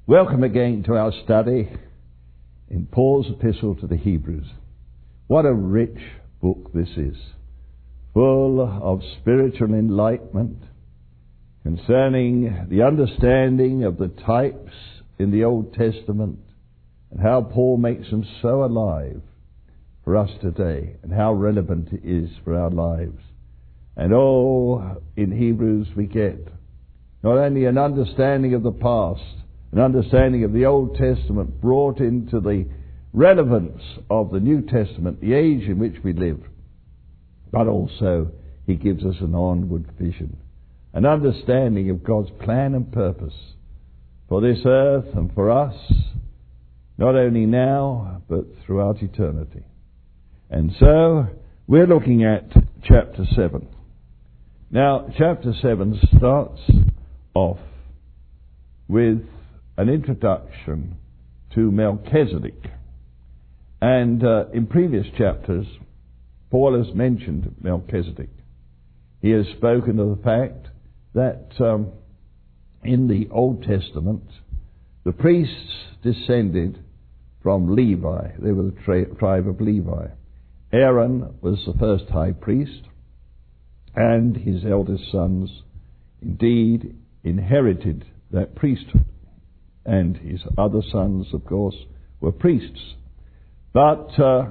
Welcome again to our study in Paul's epistle to the Hebrews. What a rich book this is, full of spiritual enlightenment concerning the understanding of the types in the Old Testament and how Paul makes them so alive for us today and how relevant it is for our lives. And in Hebrews we get not only an understanding of the past, an understanding of the Old Testament brought into the relevance of the New Testament, the age in which we live, but also he gives us an onward vision, an understanding of God's plan and purpose for this earth and for us, not only now, but throughout eternity. And so, we're looking at chapter 7. Now, chapter 7 starts off with an introduction to Melchizedek. And in previous chapters, Paul has mentioned Melchizedek. He has spoken of the fact that in the Old Testament, the priests descended from Levi. They were the tribe of Levi. Aaron was the first high priest, and his eldest sons indeed inherited that priesthood. And his other sons, of course, were priests. But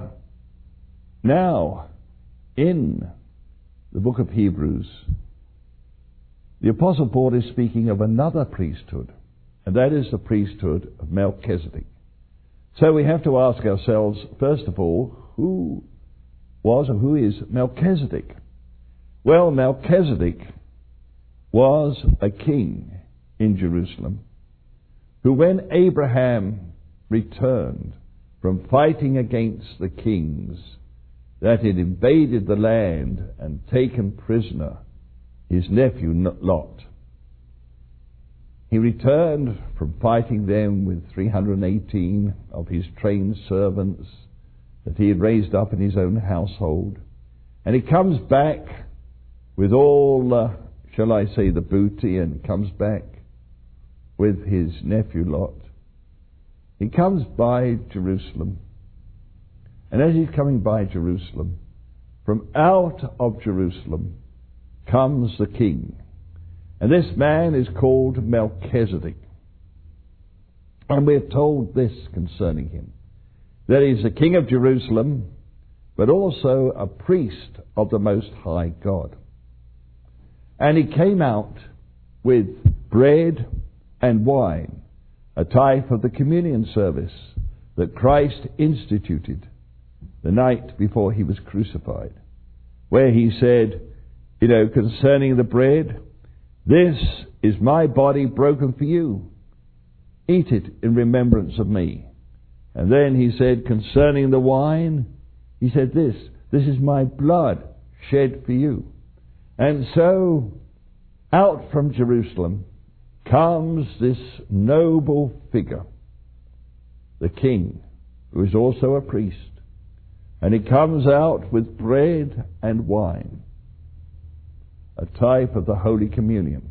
now, in the book of Hebrews, the Apostle Paul is speaking of another priesthood, and that is the priesthood of Melchizedek. So we have to ask ourselves, first of all, who was or who is Melchizedek? Well, Melchizedek was a king in Jerusalem, who when Abraham returned from fighting against the kings that had invaded the land and taken prisoner his nephew Lot, he returned from fighting them with 318 of his trained servants that he had raised up in his own household. And he comes back with all, shall I say, the booty, and comes back with his nephew Lot. He comes by Jerusalem. And as he's coming by Jerusalem, from out of Jerusalem comes the king. And this man is called Melchizedek. And we're told this concerning him, that he's the king of Jerusalem, but also a priest of the Most High God. And he came out with bread and wine, a type of the communion service that Christ instituted the night before he was crucified, where he said, concerning the bread, "This is my body broken for you. Eat it in remembrance of me." And then he said, concerning the wine, he said this is my blood shed for you. And so, out from Jerusalem comes this noble figure, the king, who is also a priest. And he comes out with bread and wine, a type of the Holy Communion.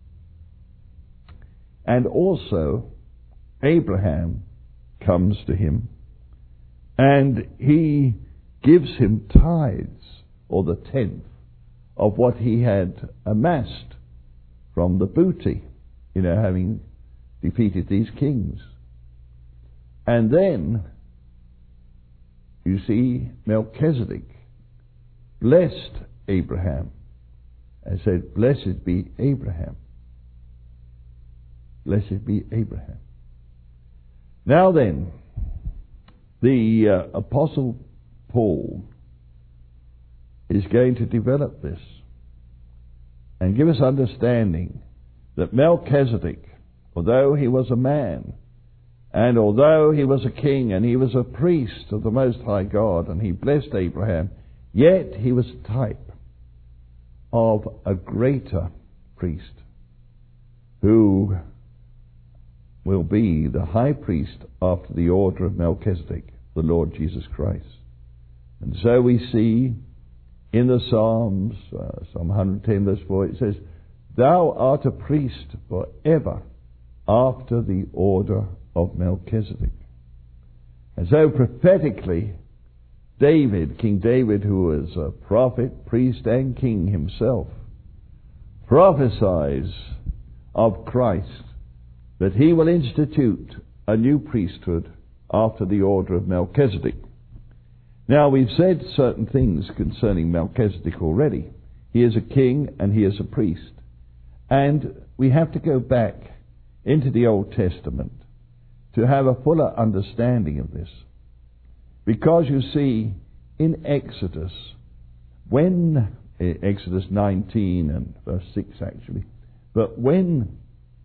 And also, Abraham comes to him, and he gives him tithes, or the tenth, of what he had amassed from the booty, having defeated these kings. And then, you see, Melchizedek blessed Abraham and said, "Blessed be Abraham. Blessed be Abraham." Now then, the Apostle Paul is going to develop this and give us understanding that Melchizedek, although he was a man, and although he was a king, and he was a priest of the Most High God, and he blessed Abraham, yet he was a type of a greater priest who will be the high priest after the order of Melchizedek, the Lord Jesus Christ. And so we see in the Psalms, Psalm 110 verse 4, it says, "Thou art a priest forever after the order of Melchizedek. And so prophetically, David, King David, who was a prophet, priest, and king himself, prophesies of Christ that he will institute a new priesthood after the order of Melchizedek. Now, we've said certain things concerning Melchizedek already. He is a king and he is a priest. And we have to go back into the Old Testament to have a fuller understanding of this. Because you see, in Exodus, when Exodus 19 and verse 6 actually, but when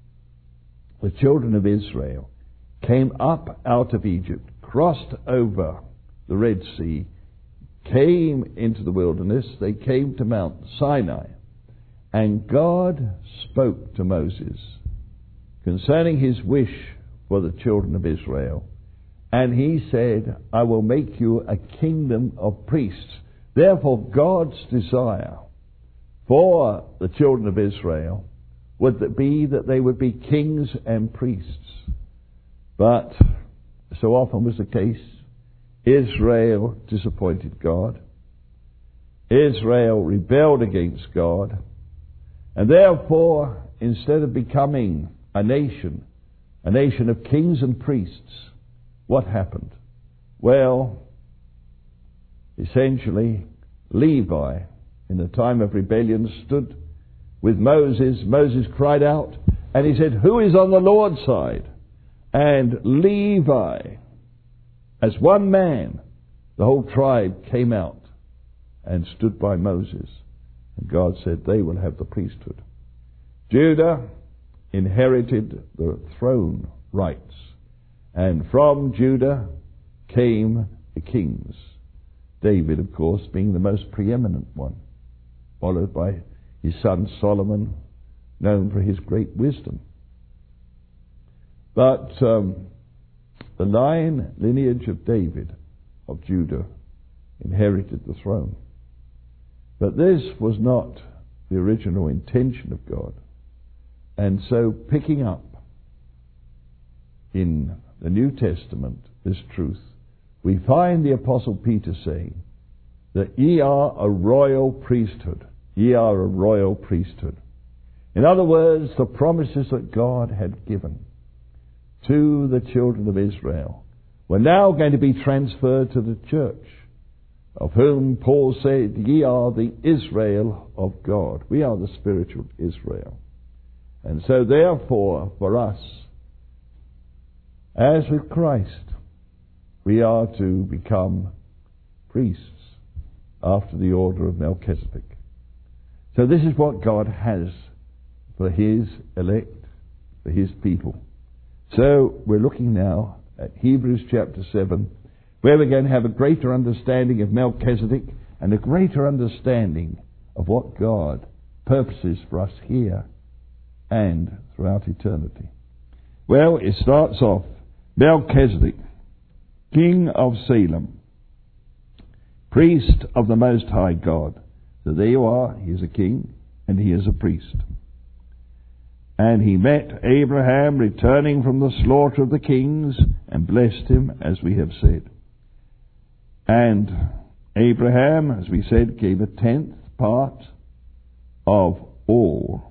the children of Israel came up out of Egypt, crossed over the Red Sea, came into the wilderness, they came to Mount Sinai, and God spoke to Moses concerning his wish for the children of Israel. And he said, I will make you a kingdom of priests. Therefore, God's desire for the children of Israel would be that they would be kings and priests. But so often was the case, Israel disappointed God. Israel rebelled against God. And therefore, instead of becoming a nation of kings and priests, what happened? Well, essentially, Levi, in the time of rebellion, stood with Moses. Moses cried out, and he said, who is on the Lord's side? And Levi, as one man, the whole tribe came out and stood by Moses. And God said, they will have the priesthood. Judah inherited the throne rights. And from Judah came the kings. David, of course, being the most preeminent one, followed by his son Solomon, known for his great wisdom. But the lineage of David, of Judah, inherited the throne. But this was not the original intention of God. And so, picking up in the New Testament this truth, we find the Apostle Peter saying that ye are a royal priesthood. Ye are a royal priesthood. In other words, the promises that God had given to the children of Israel were now going to be transferred to the church, of whom Paul said, ye are the Israel of God. We are the spiritual Israel. And so therefore, for us, as with Christ, we are to become priests after the order of Melchizedek. So this is what God has for his elect, for his people. So we're looking now at Hebrews chapter 7, where we're going to have a greater understanding of Melchizedek and a greater understanding of what God purposes for us here and throughout eternity. Well, it starts off, Melchizedek, king of Salem, priest of the Most High God. So there you are, he is a king and he is a priest. And he met Abraham returning from the slaughter of the kings and blessed him, as we have said. And Abraham, as we said, gave a 10th part of all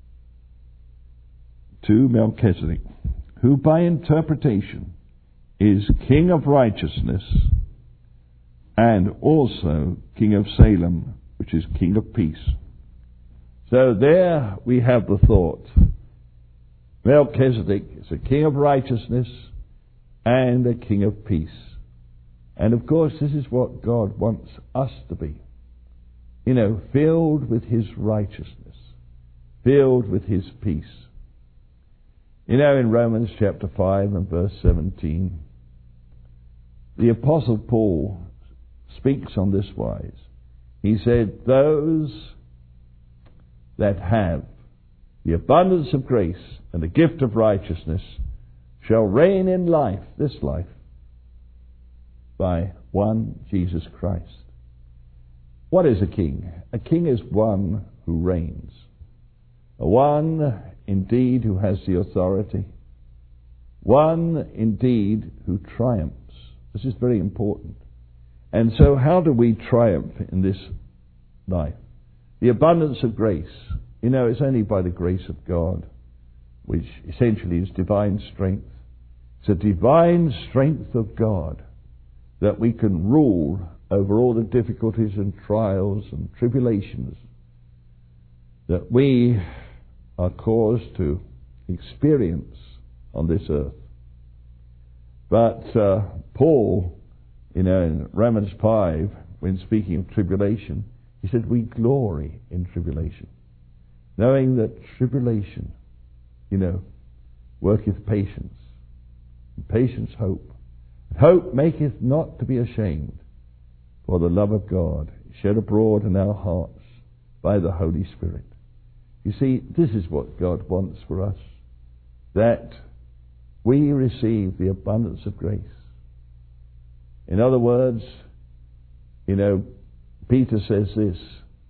to Melchizedek, who by interpretation is king of righteousness and also king of Salem, which is king of peace. So there we have the thought. Melchizedek is a king of righteousness and a king of peace. And of course, this is what God wants us to be. You know, filled with his righteousness, filled with his peace. You know, in Romans chapter 5 and verse 17, the Apostle Paul speaks on this wise. He said, those that have the abundance of grace and the gift of righteousness shall reign in life, this life, by one Jesus Christ. What is a king? A king is one who reigns. One indeed who has the authority. One indeed who triumphs. This is very important. And so how do we triumph in this life? The abundance of grace. You know, it's only by the grace of God, which essentially is divine strength. It's a divine strength of God that we can rule over all the difficulties and trials and tribulations that we are caused to experience on this earth. But Paul, in Romans 5, when speaking of tribulation, he said, we glory in tribulation, knowing that tribulation, worketh patience, and patience hope. Hope maketh not to be ashamed, for the love of God is shed abroad in our hearts by the Holy Spirit. You see, this is what God wants for us, that we receive the abundance of grace. In other words, Peter says this,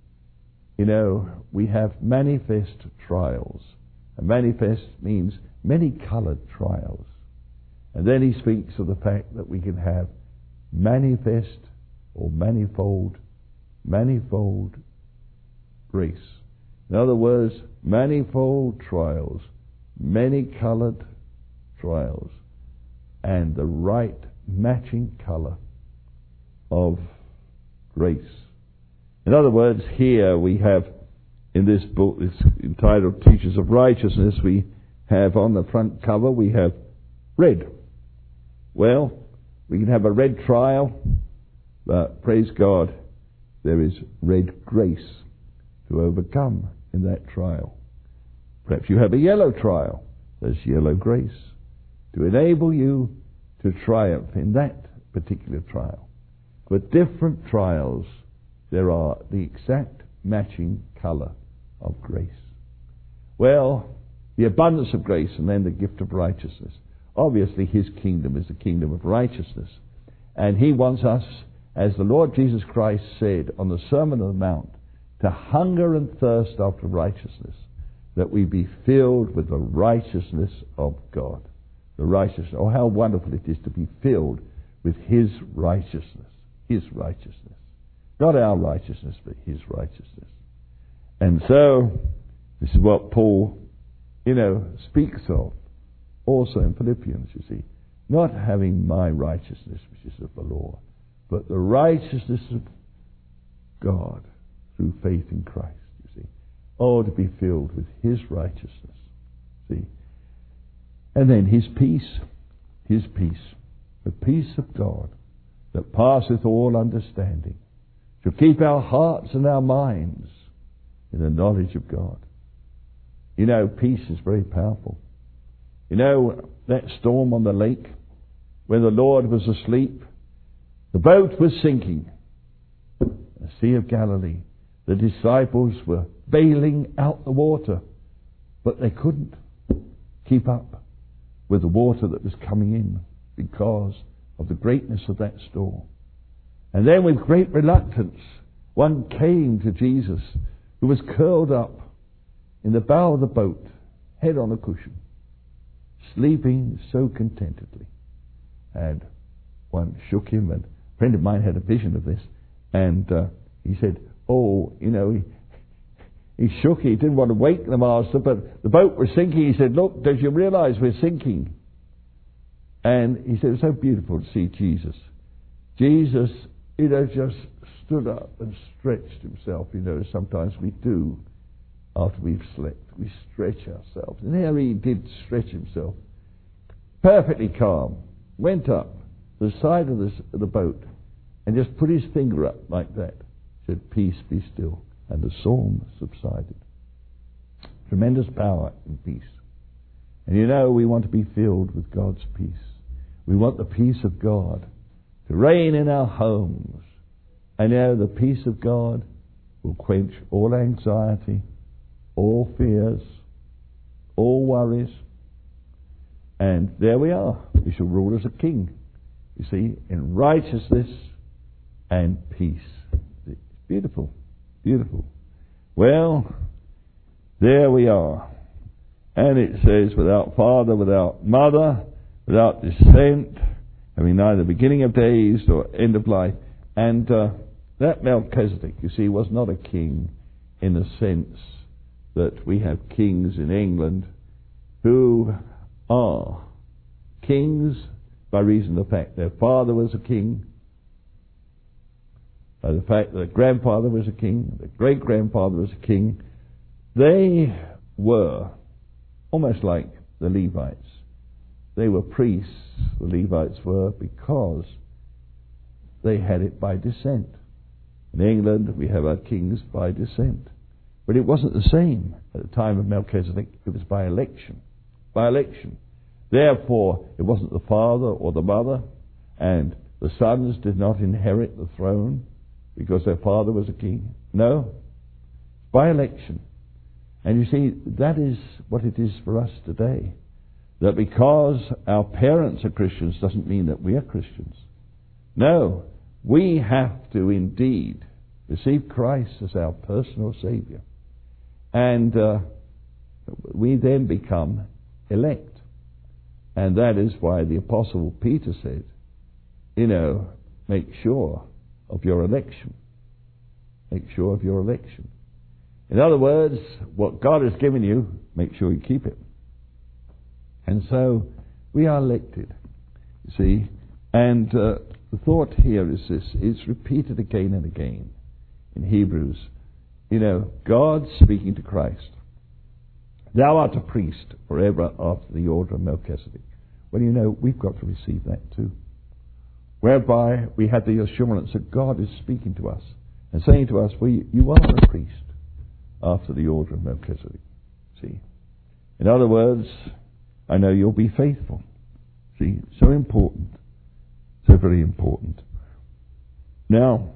we have manifest trials. And manifest means many-coloured trials. And then he speaks of the fact that we can have manifest or manifold grace. In other words, manifold trials, many-coloured trials, and the right matching colour of grace. In other words, here we have, in this book, it's entitled Teachers of Righteousness, we have on the front cover, we have red. Well, we can have a red trial, but praise God, there is red grace to overcome in that trial. Perhaps you have a yellow trial. There's yellow grace to enable you to triumph in that particular trial. For different trials, there are the exact matching colour of grace. Well, the abundance of grace and then the gift of righteousness. Obviously, his kingdom is the kingdom of righteousness. And he wants us, as the Lord Jesus Christ said on the Sermon on the Mount, to hunger and thirst after righteousness, that we be filled with the righteousness of God. The righteousness. Oh, how wonderful it is to be filled with his righteousness. His righteousness. Not our righteousness, but his righteousness. And so, this is what Paul, speaks of. Also in Philippians, you see. Not having my righteousness, which is of the law, but the righteousness of God through faith in Christ, you see. Oh, to be filled with his righteousness. See? And then his peace, the peace of God that passeth all understanding, to keep our hearts and our minds in the knowledge of God. Peace is very powerful. That storm on the lake, when the Lord was asleep, the boat was sinking. The Sea of Galilee. The disciples were bailing out the water, but they couldn't keep up with the water that was coming in because of the greatness of that storm. And then with great reluctance, one came to Jesus who was curled up in the bow of the boat, head on a cushion, sleeping so contentedly. And one shook him, and a friend of mine had a vision of this, and he said, he shook, he didn't want to wake the master, but the boat was sinking. He said, look, don't you realize we're sinking? And he said, it was so beautiful to see Jesus. Jesus, just stood up and stretched himself, sometimes we do after we've slept. We stretch ourselves. And there he did stretch himself, perfectly calm, went up the side of the boat and just put his finger up like that. Said, peace, be still. And the storm subsided. Tremendous power in peace. And we want to be filled with God's peace. We want the peace of God to reign in our homes. And the peace of God will quench all anxiety, all fears, all worries. And there we are. We shall rule as a king, you see, in righteousness and peace. It's beautiful, beautiful. Well, there we are. And it says, without father, without mother, without descent, having neither beginning of days nor end of life. And that Melchizedek, you see, was not a king in the sense that we have kings in England who are kings by reason of the fact their father was a king, by the fact that their grandfather was a king, their great-grandfather was a king. They were almost like the Levites. They were priests, the Levites were, because they had it by descent. In England, we have our kings by descent. But it wasn't the same at the time of Melchizedek. It was by election. By election. Therefore, it wasn't the father or the mother, and the sons did not inherit the throne because their father was a king. No. By election. And you see, that is what it is for us today. That because our parents are Christians doesn't mean that we are Christians. No. We have to indeed receive Christ as our personal Saviour. And we then become elect. And that is why the Apostle Peter said, make sure of your election. Make sure of your election. In other words, what God has given you, make sure you keep it. And so we are elected, you see. And the thought here is this, it's repeated again and again in Hebrews. God speaking to Christ. Thou art a priest forever after the order of Melchizedek. Well, we've got to receive that too. Whereby we have the assurance that God is speaking to us and saying to us, well, you are a priest after the order of Melchizedek. See? In other words, I know you'll be faithful. See? So important. So very important. Now,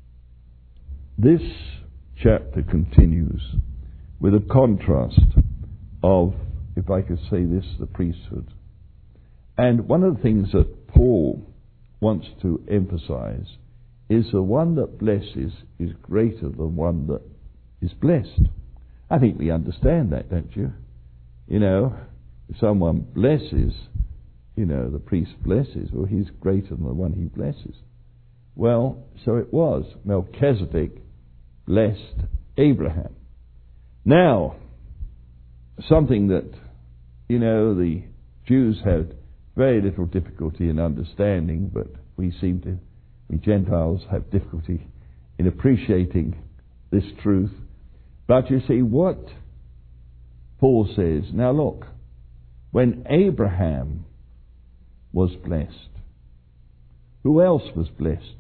this chapter continues with a contrast of, if I could say this, the priesthood. And one of the things that Paul wants to emphasize is the one that blesses is greater than one that is blessed. I think we understand that, don't you? If someone blesses, the priest blesses, well, he's greater than the one he blesses. Well, so it was. Melchizedek blessed Abraham. Now, something that, the Jews had very little difficulty in understanding, but we Gentiles have difficulty in appreciating this truth. But you see, what Paul says, now look, when Abraham was blessed, who else was blessed?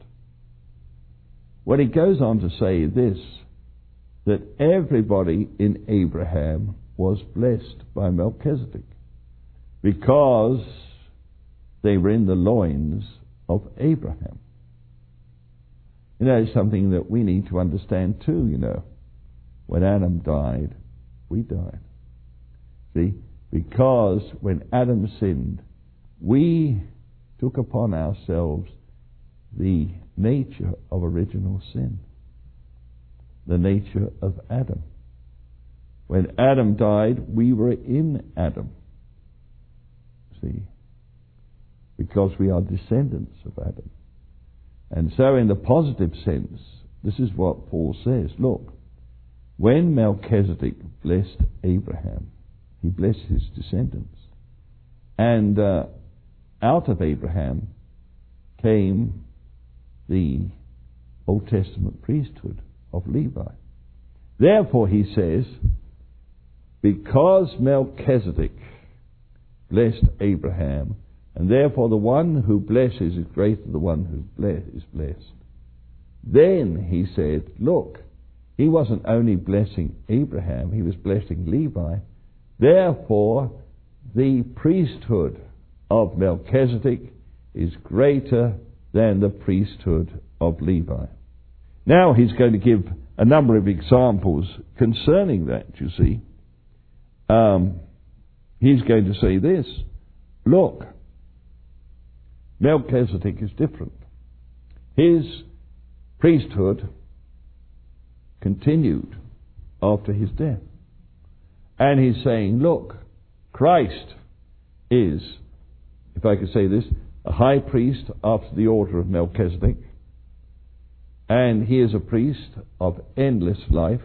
Well, he goes on to say this, that everybody in Abraham was blessed by Melchizedek because they were in the loins of Abraham. It's something that we need to understand too, When Adam died, we died. See? Because when Adam sinned, we took upon ourselves the nature of original sin. The nature of Adam. When Adam died, we were in Adam. See? Because we are descendants of Adam. And so in the positive sense, this is what Paul says. Look, when Melchizedek blessed Abraham, he blessed his descendants. And out of Abraham came the Old Testament priesthood of Levi. Therefore, he says, because Melchizedek blessed Abraham, and therefore the one who blesses is greater than the one who is blessed. Then he said, look, he wasn't only blessing Abraham, he was blessing Levi. Therefore, the priesthood of Melchizedek is greater than the priesthood of Levi. Now he's going to give a number of examples concerning that, you see. He's going to say this, look, Melchizedek is different. His priesthood continued after his death. And he's saying, look, Christ is, if I could say this, a high priest after the order of Melchizedek, and he is a priest of endless life.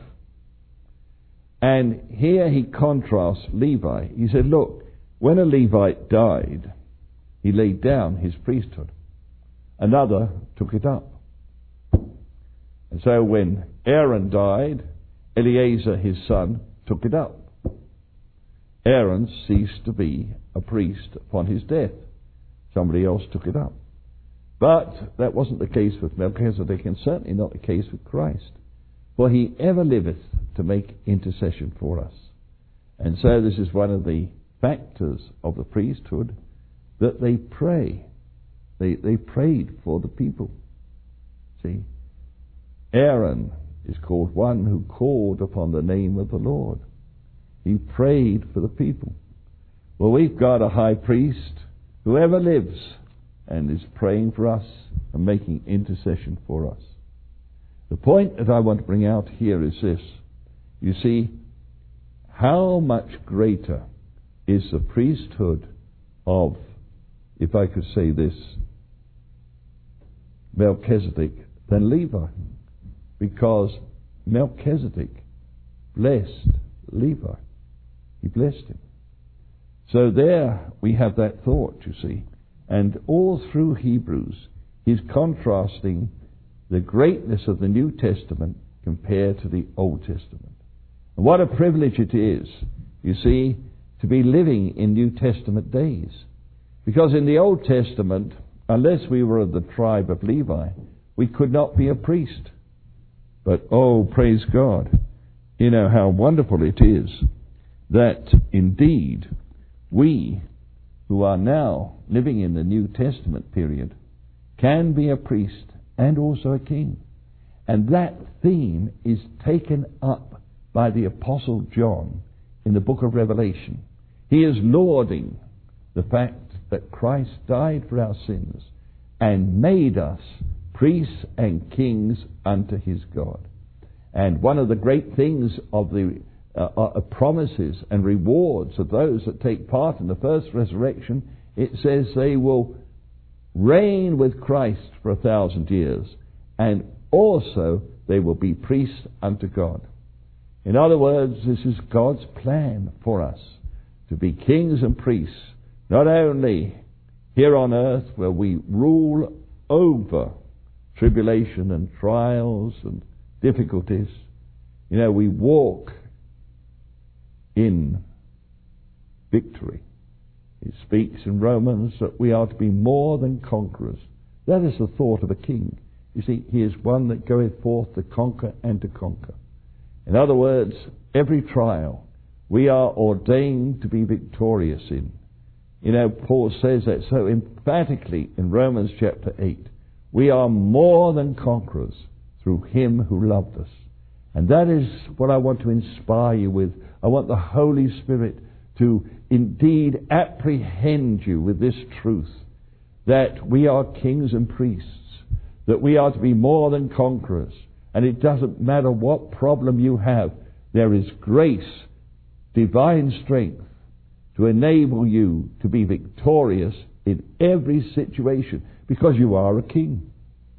And here he contrasts Levi. He said, look, when a Levite died, he laid down his priesthood. Another took it up. And so when Aaron died, Eleazar, his son, took it up. Aaron ceased to be a priest upon his death. Somebody else took it up. But that wasn't the case with Melchizedek, and certainly not the case with Christ. For he ever liveth to make intercession for us. And so this is one of the factors of the priesthood, that they pray. They prayed for the people. See? Aaron is called one who called upon the name of the Lord. He prayed for the people. Well, we've got a high priest who ever lives and is praying for us and making intercession for us. The point that I want to bring out here is this. You see, how much greater is the priesthood of, if I could say this, Melchizedek than Levi? Because Melchizedek blessed Levi. He blessed him. So there we have that thought, you see. And all through Hebrews, he's contrasting the greatness of the New Testament compared to the Old Testament. And what a privilege it is, you see, to be living in New Testament days. Because in the Old Testament, unless we were of the tribe of Levi, we could not be a priest. But, oh, praise God, you know how wonderful it is that indeed we who are now living in the New Testament period can be a priest and also a king. And that theme is taken up by the Apostle John in the book of Revelation. He is lauding the fact that Christ died for our sins and made us priests and kings unto his God. And one of the great things of the promises and rewards of those that take part in the first resurrection, it says they will reign with Christ for 1,000 years, and also they will be priests unto God. In other words, this is God's plan for us, to be kings and priests, not only here on earth where we rule over tribulation and trials and difficulties. You know, we walk in victory. It speaks in Romans that we are to be more than conquerors. That is the thought of a king. You see, he is one that goeth forth to conquer and to conquer. In other words, every trial we are ordained to be victorious in. You know, Paul says that so emphatically in Romans chapter 8. We are more than conquerors through him who loved us. And that is what I want to inspire you with. I want the Holy Spirit to indeed apprehend you with this truth, that we are kings and priests, that we are to be more than conquerors. And it doesn't matter what problem you have, there is grace, divine strength, to enable you to be victorious in every situation, because you are a king.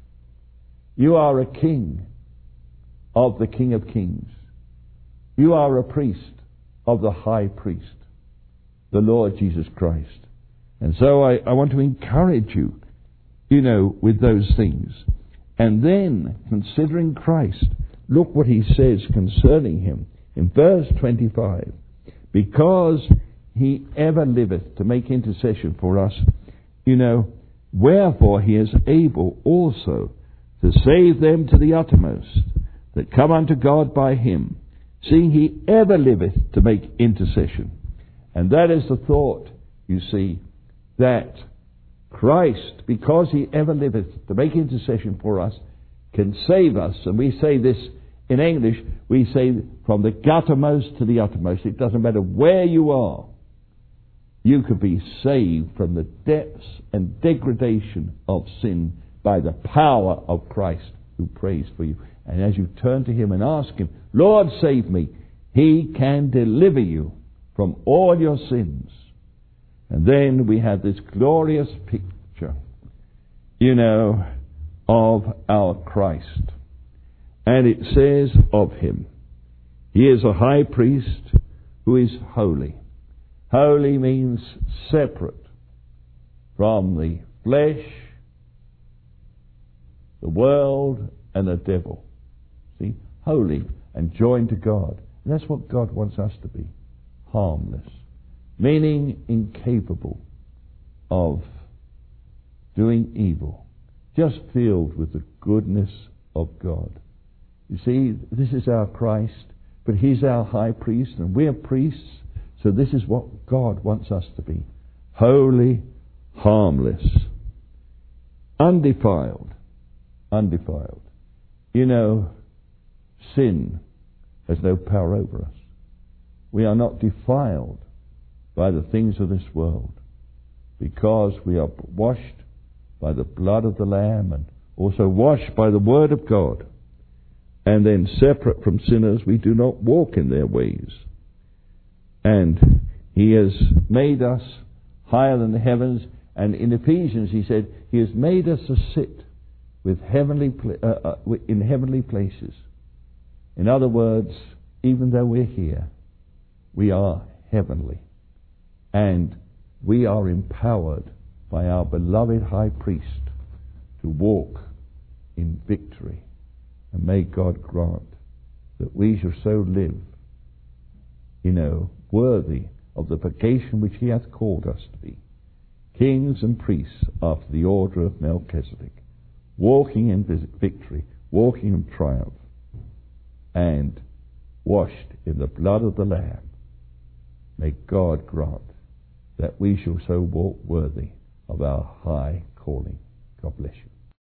You are a king of the King of Kings. You are a priest of the high priest, the Lord Jesus Christ. And so I want to encourage you, you know, with those things. And then, considering Christ, look what he says concerning him in verse 25. Because he ever liveth to make intercession for us, you know, wherefore he is able also to save them to the uttermost that come unto God by him, seeing he ever liveth to make intercession. And that is the thought, you see, that Christ, because he ever liveth to make intercession for us, can save us. And we say this in English, we say from the guttermost to the uttermost. It doesn't matter where you are. You could be saved from the depths and degradation of sin by the power of Christ who prays for you. And as you turn to him and ask him, Lord, save me, he can deliver you from all your sins. And then we have this glorious picture, of our Christ. And it says of him, he is a high priest who is holy. Holy means separate from the flesh, the world, and the devil. See? Holy and joined to God. And that's what God wants us to be. Harmless. Meaning incapable of doing evil. Just filled with the goodness of God. You see, this is our Christ, but he's our high priest, and we're priests, so this is what God wants us to be. Holy, harmless, undefiled. Undefiled. Sin has no power over us. We are not defiled by the things of this world, because we are washed by the blood of the Lamb, and also washed by the Word of God. And then separate from sinners, we do not walk in their ways. And he has made us higher than the heavens. And in Ephesians he said, he has made us to sit with in heavenly places. In other words, even though we're here, we are heavenly. And we are empowered by our beloved high priest to walk in victory. And may God grant that we shall so live, worthy of the vocation which he hath called us to be, kings and priests after the order of Melchizedek, walking in victory, walking in triumph, and washed in the blood of the Lamb. May God grant that we shall so walk worthy of our high calling. God bless you.